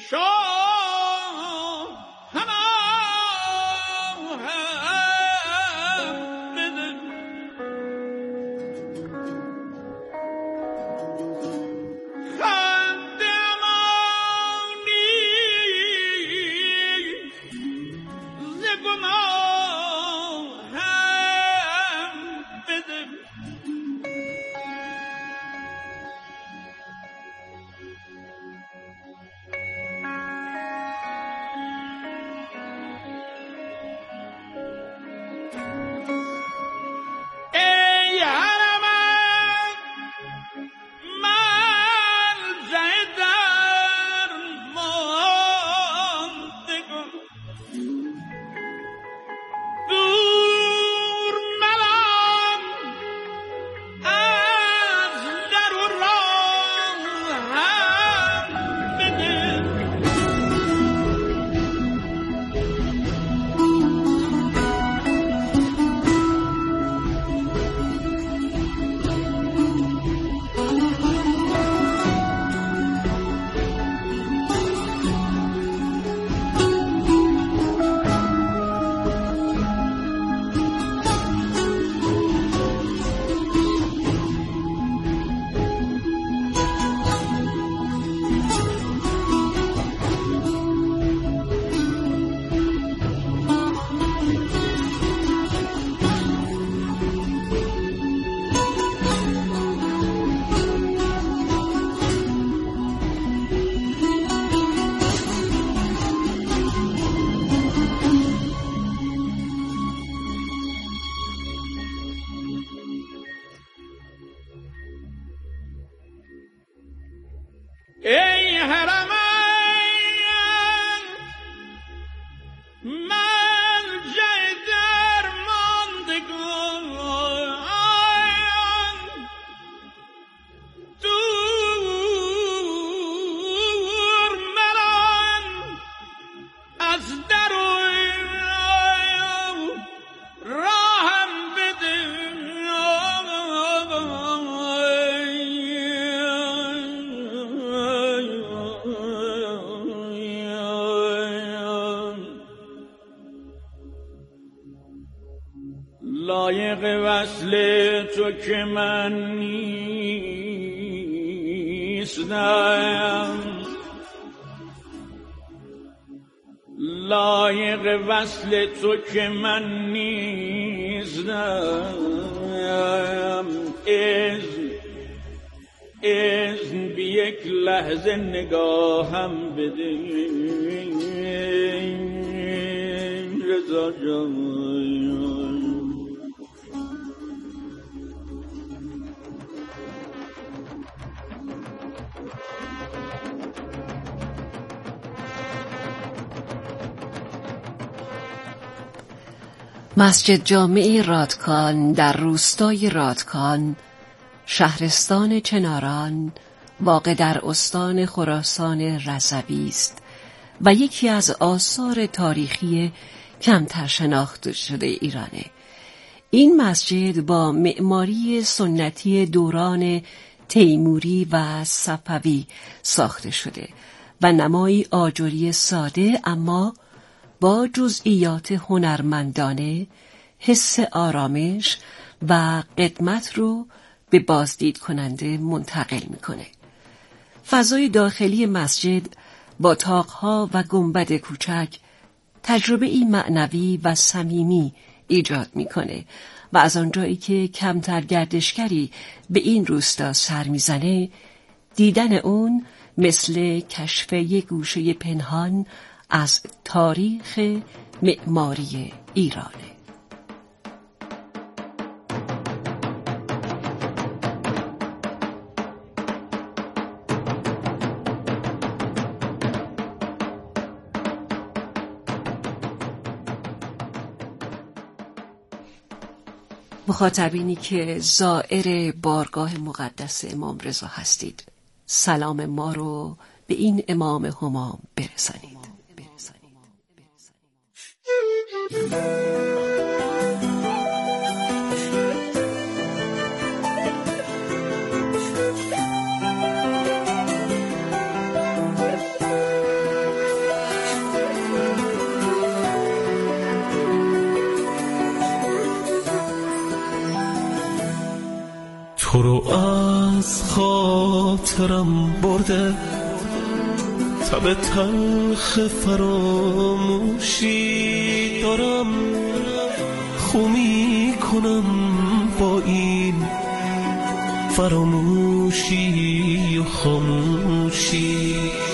ای حرمین ملجأ درماندگان، دور مران از در و راهم بده. لایق وصل تو که من نیستم، لایق وصل تو که من نیستم. اذن بی یک لحظه نگاهم بده رضا جان. مسجد جامع رادکان در روستای رادکان، شهرستان چناران، واقع در استان خراسان رضوی است و یکی از آثار تاریخی کمتر شناخته شده ایرانه. این مسجد با معماری سنتی دوران تیموری و صفوی ساخته شده و نمایی آجری ساده اما با جزئیات هنرمندانه حس آرامش و قدمت رو به بازدید کننده منتقل میکنه. فضای داخلی مسجد با طاقها و گنبد کوچک تجربه ای معنوی و صمیمی ایجاد میکنه و از آنجایی که کمتر گردشگری به این روستا سر میزنه، دیدن اون مثل کشف یک گوشه پنهان از تاریخ معماری ایرانه. مخاطبینی که زائر بارگاه مقدس امام رضا هستید، سلام ما رو به این امام همام برسانید. تو رو از خاطرم برده، تب تلخ فراموشی دارم، خو میکنم با این فراموشی و خاموشی.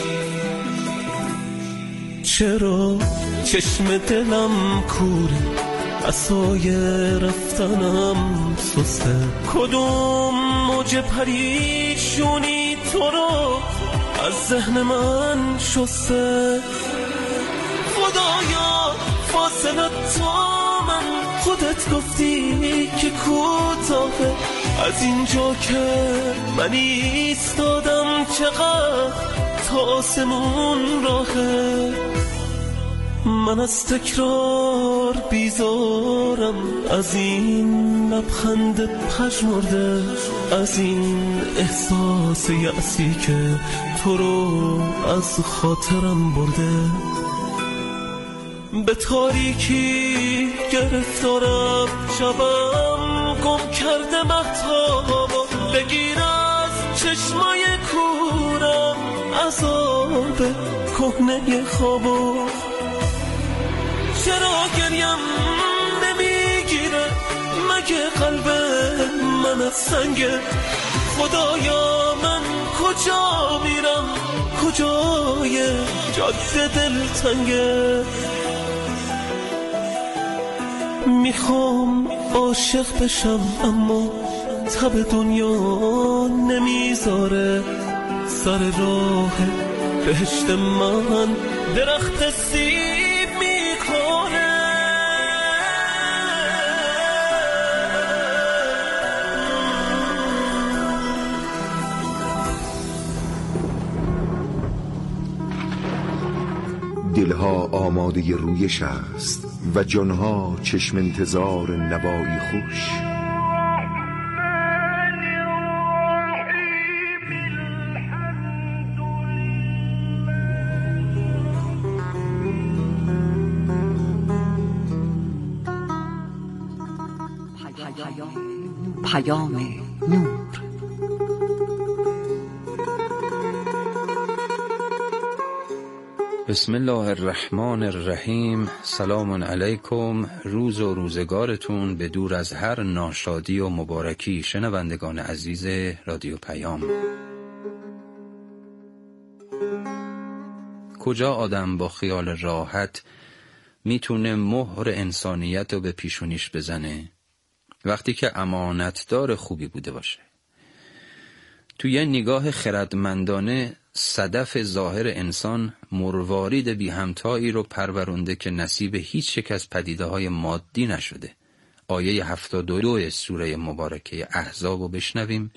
چرا چشم دلم کوره، عصای رفتنم سسته، کدوم موج پریشونی تو رو از ذهن من شسته. خدایا فاصله تا من، خودت گفتی که کوتاهه، از اینجا که من ایستادم چقدر تا آسمون راهه. من از تکرار بیزارم، از این لبخند پژمرده، از این احساس یأسی که تو رو از خاطرم برده. به تاریکی گرفتارم، شبم گم کرده مهتابا، بگیر از چشمای کورم عذاب کهنه خوابا. چرا گریم نمیگیره، مگه قلب من از سنگه؟ خدایا من کجا میرم، کجای جاده دلتنگه؟ میخوام عاشق بشم اما تب دنیا نمیذاره، سر راه بهشت من درخت سیب میکنه. دلها آماده رویش است و جانها چشم انتظار نوایی خوش. پیام نور. بسم الله الرحمن الرحیم. سلام علیکم. روز و روزگارتون به دور از هر ناشادی و مبارکی شنوندگان عزیز رادیو پیام. کجا آدم با خیال راحت میتونه مهر انسانیت رو به پیشونیش بزنه؟ وقتی که امانتدار خوبی بوده باشه. توی یه نگاه خردمندانه صدف ظاهر انسان مروارید بی همتایی رو پرورنده که نصیب هیچ یک از پدیده‌های مادی نشده. آیه 72 سوره مبارکه احزاب رو بشنویم.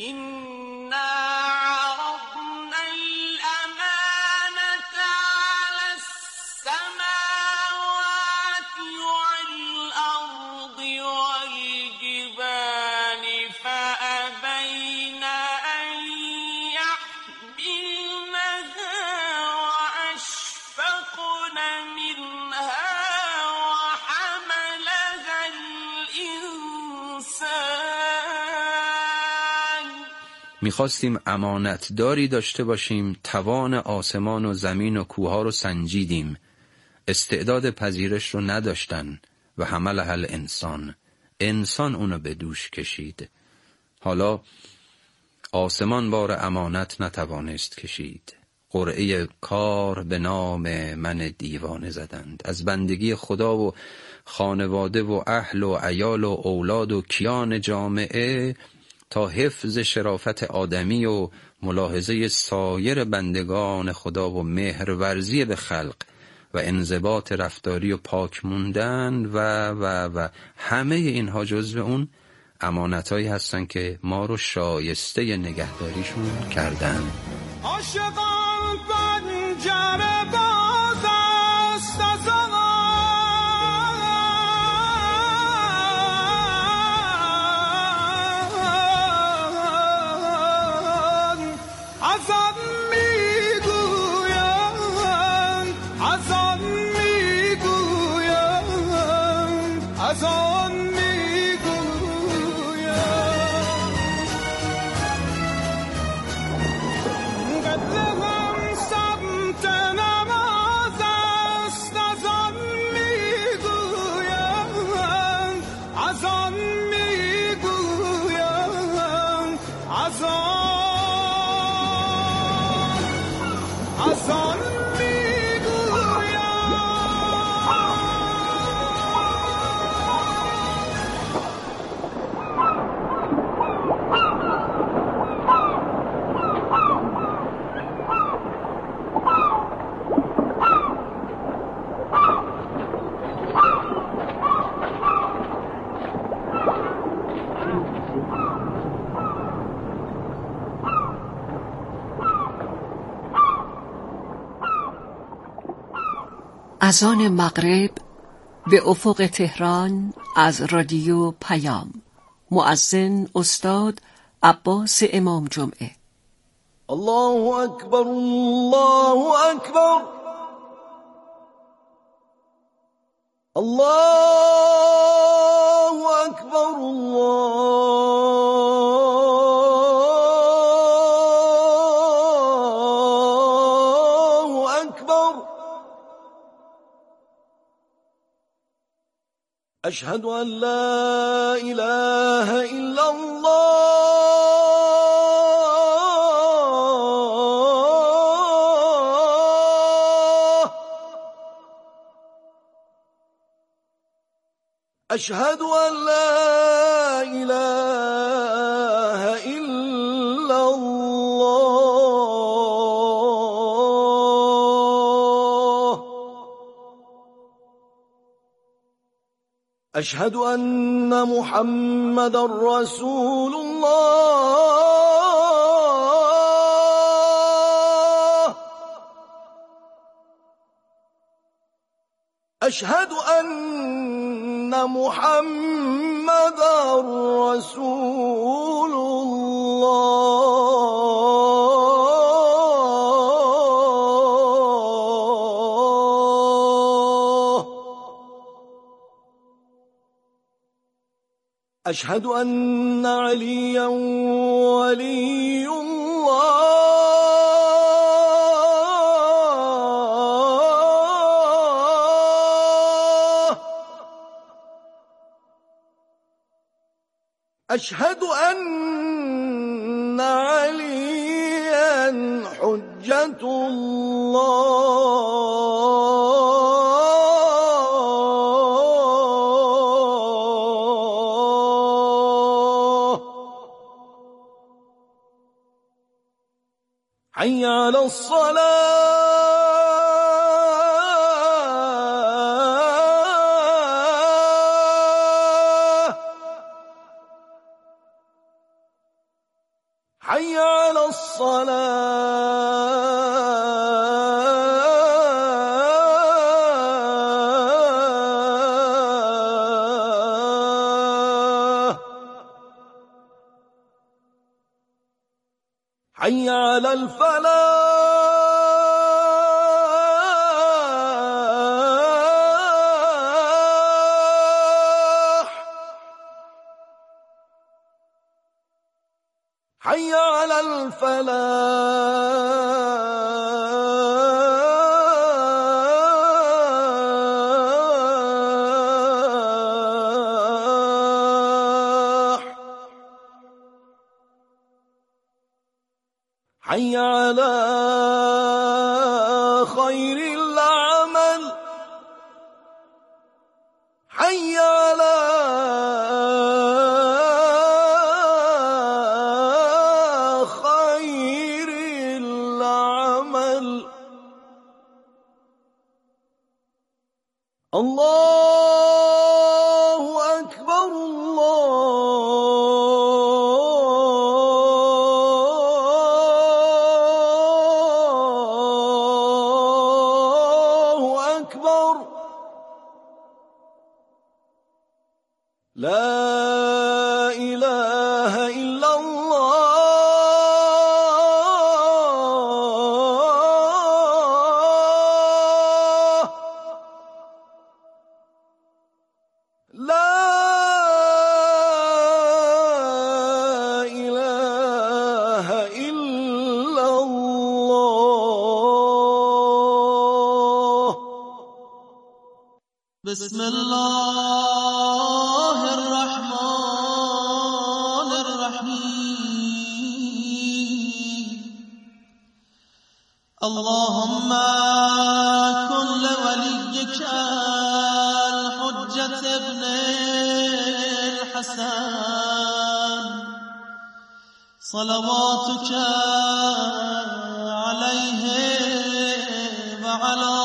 میخواستیم امانتداری داشته باشیم، توان آسمان و زمین و کوها رو سنجیدیم، استعداد پذیرش رو نداشتن و حملها انسان اونو به دوش کشید. حالا آسمان بار امانت نتوانست کشید. قرعه کار به نام من دیوانه زدند. از بندگی خدا و خانواده و اهل و عیال و اولاد و کیان جامعه تا حفظ شرافت آدمی و ملاحظه سایر بندگان خدا و مهرورزی به خلق و انضباط رفتاری و پاک موندن و همه اینها جزو اون امانتایی هستن که ما رو شایسته نگهداریشون کردن. عاشقان پنجره باز است از آن میگویم، از آن میگویم، از آن میگویم. اذان مغرب به افق تهران از رادیو پیام. مؤذن استاد عباس امام جمعه. الله اکبر، الله اکبر، الله اکبر، الله اکبر. اشهد ان لا اله الا الله، اشهد ان لا اله الا الله، اشهد ان محمدا رسول الله، اشهد ان محمدا رسول الله، اشهد ان عليا ولي الله، اشهد ان عليا حجة الله. حي على الصلاة، حي على الصلاة، حي على الفلاح، حي على الفلاح، حي على خير العمل، حي على خير العمل. الله أكبر، الله أكبر. لا إله إلا الله، لا إله إلا الله. بسم الله الرحمن الرحيم. اللهم كن لوليك الحجة ابن الحسن صلواتك عليه وعلى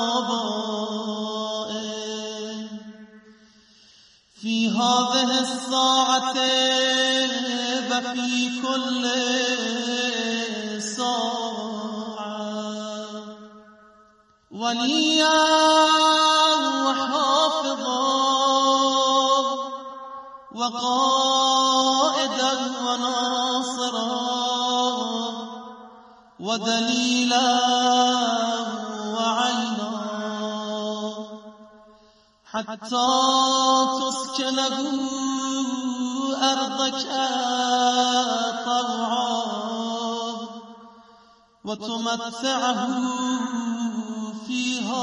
آبائه في هذه الساعة وفي كل ساعة وليا وحافظا وقائدا وناصرا ودليلا وعينا حتى تسكنه أرضك طوعا وتمتعه فيها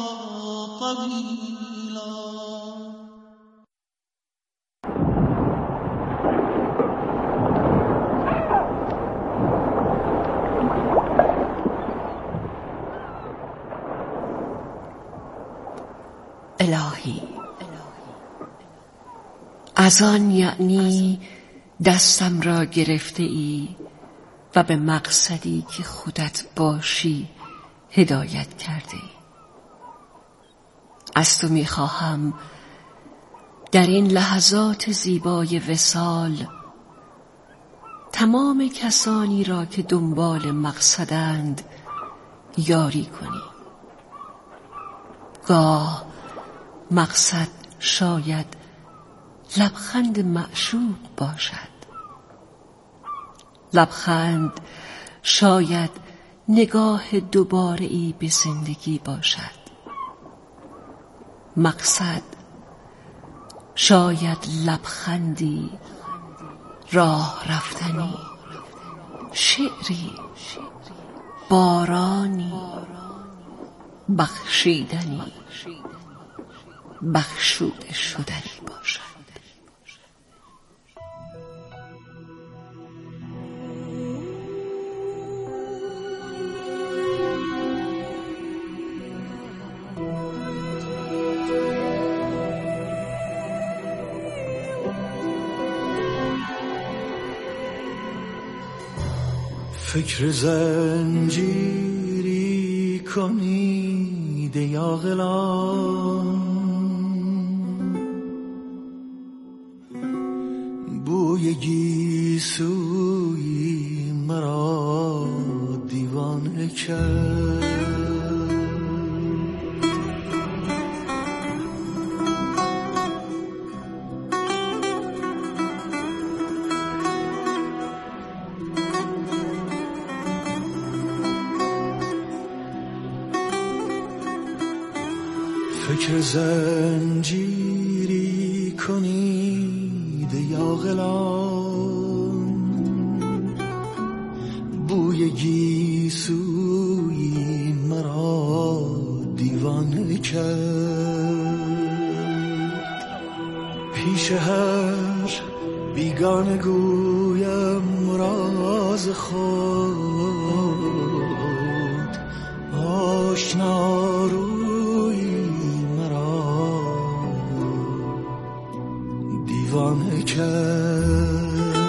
طويلا. الهی، از آن یعنی دستم را گرفته ای و به مقصدی که خودت باشی هدایت کرده ای. از تو میخواهم در این لحظات زیبای وصال تمام کسانی را که دنبال مقصدند یاری کنی. گاه مقصد شاید لبخند معشوق باشد، لبخند شاید نگاه دوباره‌ای به زندگی باشد، مقصد شاید لبخندی، راه رفتنی، شعری، بارانی، بخشیدنی، بخشوده شدنی باشد. فکر زنجیری کنید یا غلام، بوی گیسوی مرا دیوانه کرد. فکر زنجیری کنید یا غلام، بوی گیسوی مرا دیوانه کرد. پیش هر بیگانه گویم راز خود، آشنا روی دیوانه کرد.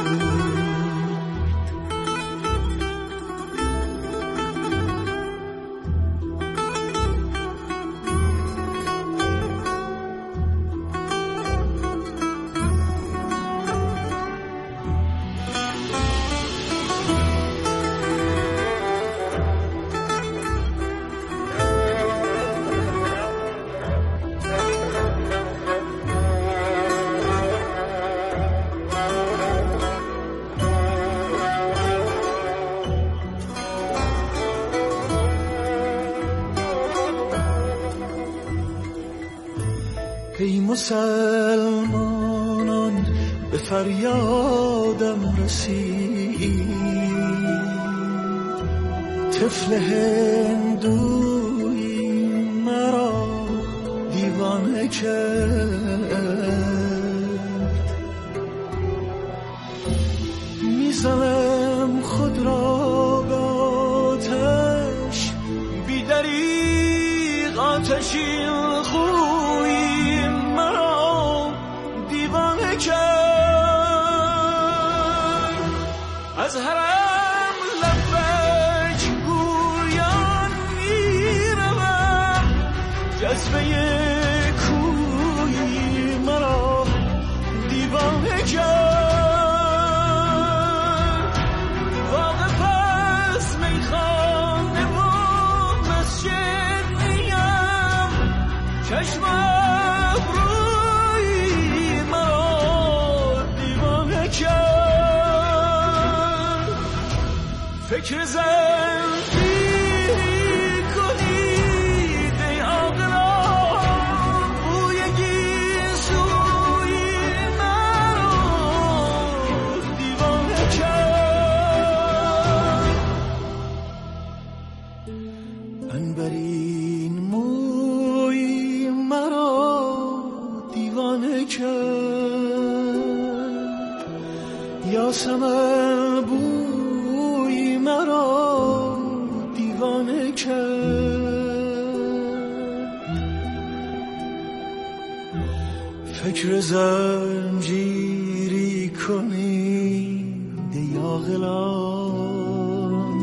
ای مسلمانان به فریادم رسید، طفل هندوی مرا دیوانه کرد. میزنم خود را به آتش، بی دریغ آتشی خوی مرا دیوانه کرد. از حرم لبک گویان میروم، جذبه کوی مرا دیوانه کرد. واقف از میخانه و مسجد چشم ابروی مرا دیوانه کرد. فکر زنجیری کنید ای عاقلان، بوی گیسوی مرا دیوانه کرد. عنبرین موی مرا دیوانه کرد. یاسمن بوی مرا دیوانه کرد. فکر زنجیری کنید ای عاقلان،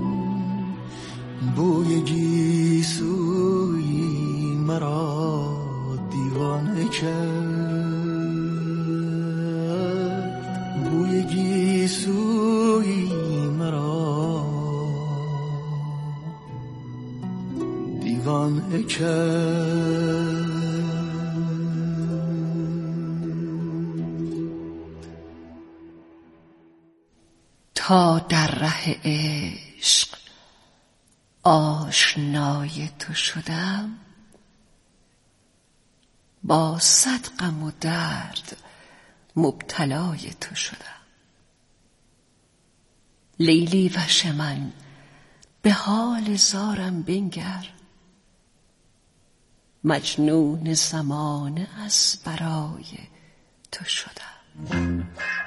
بوی گیسوی مرا دیوانه کرد. بوی گیسوی مرا دیوانه کرد. تا در ره عشق آشنای تو شدم، با صد غم و درد مبتلای تو شدم. لیلی وش من به حال زارم بنگر، مجنون زمانه از برای تو شدم.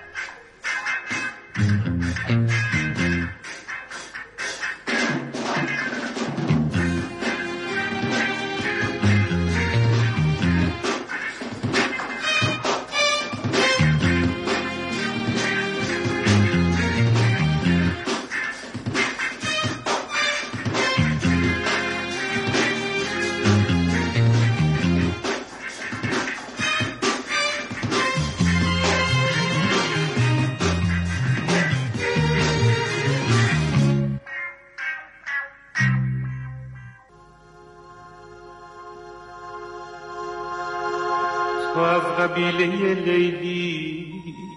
تو از قبیله لیلی،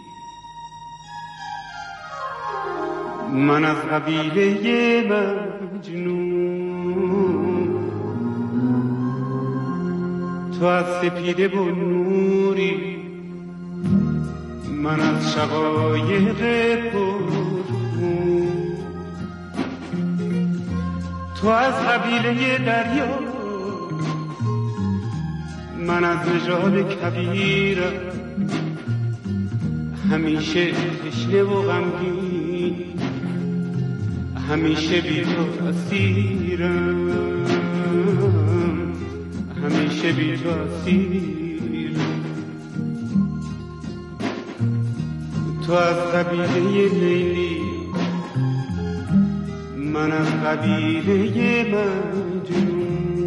من از قبیله مجنون. تو از سپیده و نوری، من از شقایق پرخون. تو از قبیله دریا، من از نژاد کبیر. همیشه تشنه و غمگین، همیشه بی تو اسیرم، همیشه بی تو اسیرم. تو از قبیله لیلی، من از قبیله مجنون.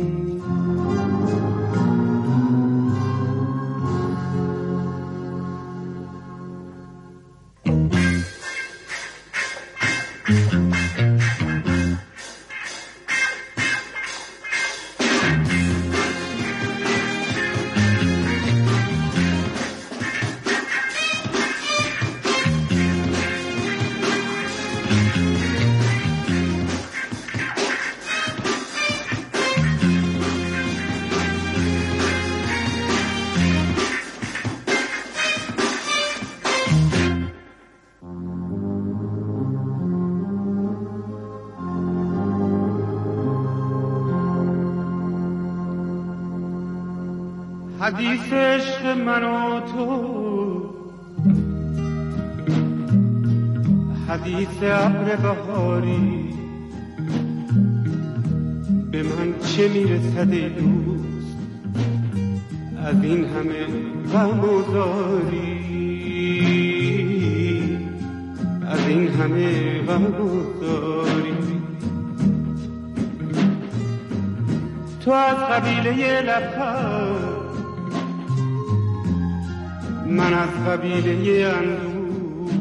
حدیث عشق من و تو، حدیث ابر بهاری، به من چه میرسد ای دوست از این همه غم و زاری، از این همه غم و زاری. تو از قبیله لبخند، من از قبیله اندوه،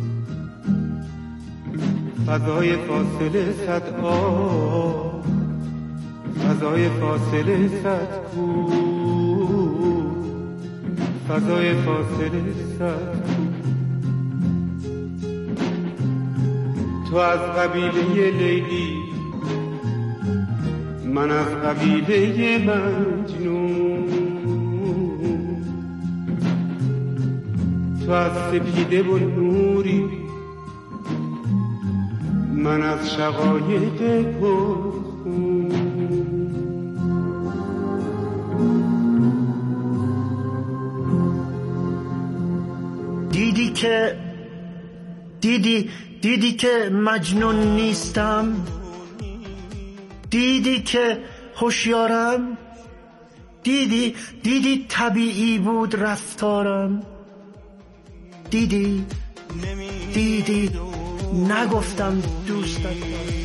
فضای فاصله صد آب، فضای فاصله صد کوه. فضای فاصله سخت. تو از قبیله لیلی، من از قبیله مجنون. تو از سپیده و نوری، من از شقایق پرخون. دیدی که مجنون نیستم، دیدی که هوشیارم، دیدی طبیعی بود رفتارم، دیدی نگفتم دوستت دارم.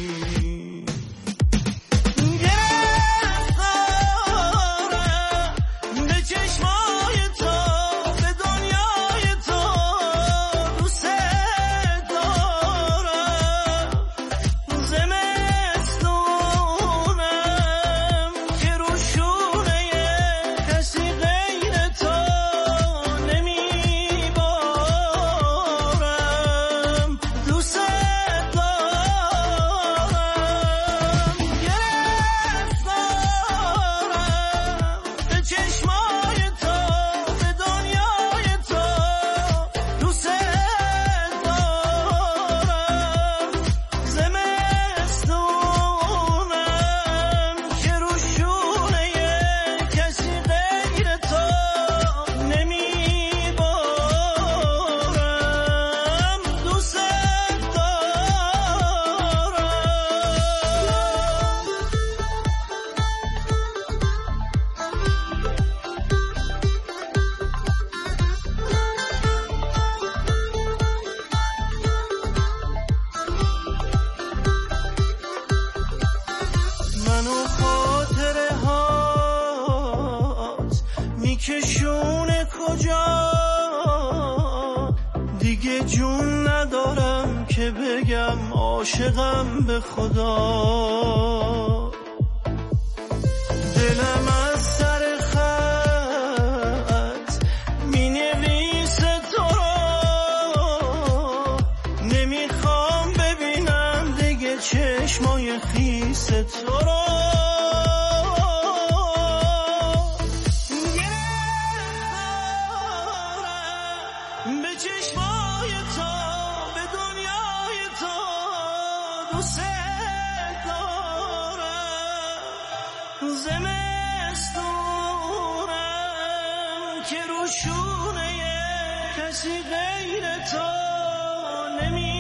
کشونه کجا دیگه جون ندارم که بگم عاشقم به خدا. دلم از سر خط می نویسه تو رو، نمیخوام ببینم دیگه چشمای خیس تو رو. زمستونم که رو شونه کسی غیر تو نمی